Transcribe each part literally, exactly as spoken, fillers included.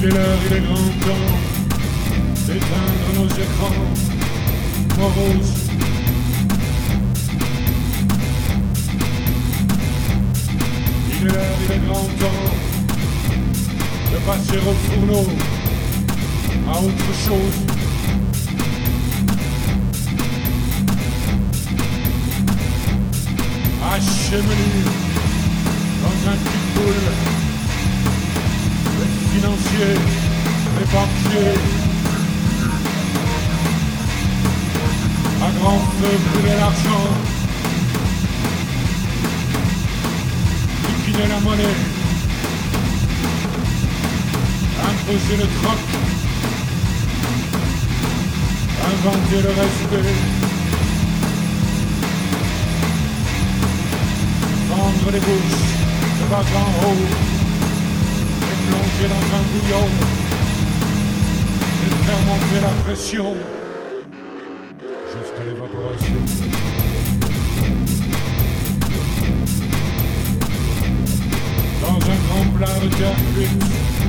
est l'heure, il est grand temps d'éteindre nos écrans moroses. Il est l'heure, il est grand temps de passer au fourneau à autre chose. Acheminée dans un pitbull, les financiers, les banquiers, à grand feu brûler l'argent, liquider la monnaie, imposer le troc, inventer le respect, vendre les bouches de bas en haut, et plonger dans un bouillon, et faire monter la pression jusqu'à l'évaporation. Dans un grand plat de terre cuite,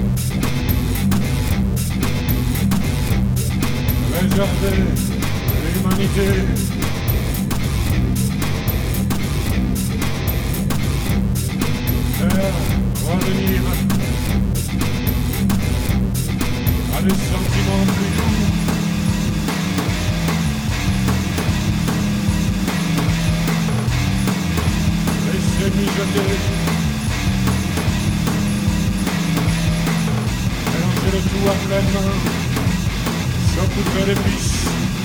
réservé à l'humanité. Faire revenir à des sentiments plus doux. Laisser mijoter, mélanger le tout à pleine main, saupoudrer l'épice,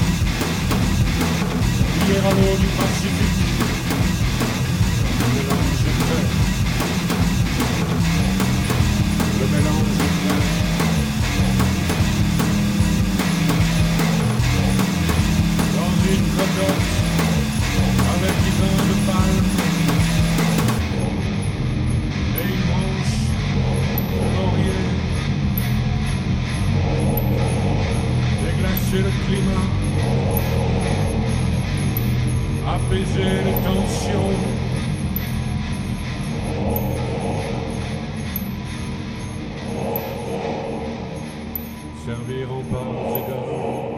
lier à l'eau du Pacifique, le mélange est fait. Le mélange est fait. Dans une cocotte avec du vin de palme et une branche de laurier, déglacer le climat, apaiser les tensions. Servir en pâtes et gâteaux.